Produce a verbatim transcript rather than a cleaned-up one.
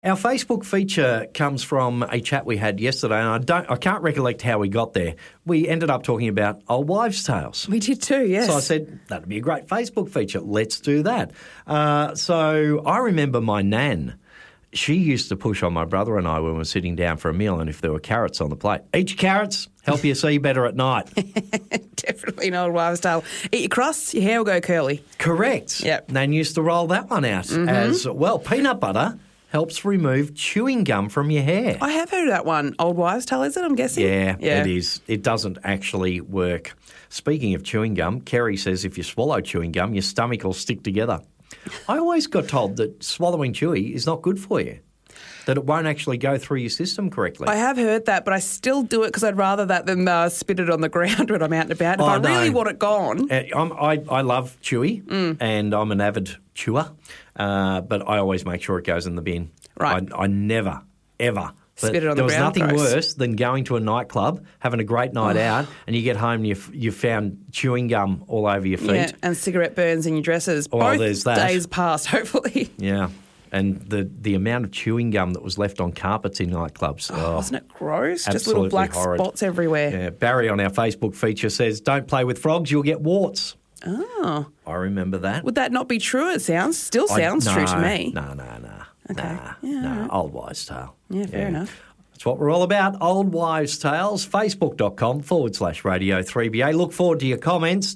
Our Facebook feature comes from a chat we had yesterday, and I don't, I can't recollect how we got there. We ended up talking about old wives' tales. We did too, yes. So I said, that'd be a great Facebook feature. Let's do that. Uh, so I remember my nan. She used to push on my brother and I when we were sitting down for a meal, and if there were carrots on the plate, eat your carrots, help you see better at night. Definitely an old wives' tale. Eat your crusts, your hair will go curly. Correct. Yep. Nan used to roll that one out Mm-hmm. as, well, peanut butter helps remove chewing gum from your hair. I have heard of that one. Old wives' tale, is it, I'm guessing? Yeah, yeah, it is. It doesn't actually work. Speaking of chewing gum, Kerry says if you swallow chewing gum, your stomach will stick together. I always got told that swallowing chewy is not good for you, that it won't actually go through your system correctly. I have heard that, but I still do it because I'd rather that than uh, spit it on the ground when I'm out and about. If Oh, I really no. want it gone. Uh, I'm, I, I love chewy, Mm. and I'm an avid chewer, uh, but I always make sure it goes in the bin. Right. I, I never, ever. Spit it on there the was ground, nothing gross. worse than going to a nightclub, having a great night out, and you get home and you've, you've found chewing gum all over your feet. Yeah, and cigarette burns in your dresses. Well, Both there's that. days past, hopefully. Yeah. And the, the amount of chewing gum that was left on carpets in nightclubs. Oh, wasn't it gross? Just little absolutely black horrid. spots everywhere. Yeah, Barry on our Facebook feature says, don't play with frogs, you'll get warts. Oh. I remember that. Would that not be true? It sounds still I- sounds true to no, me. No, no, no. Okay. Nah, Yeah, nah, all right. old wives' tale. Yeah, fair enough. That's what we're all about, old wives' tales. Facebook.com forward slash Radio three B A. Look forward to your comments.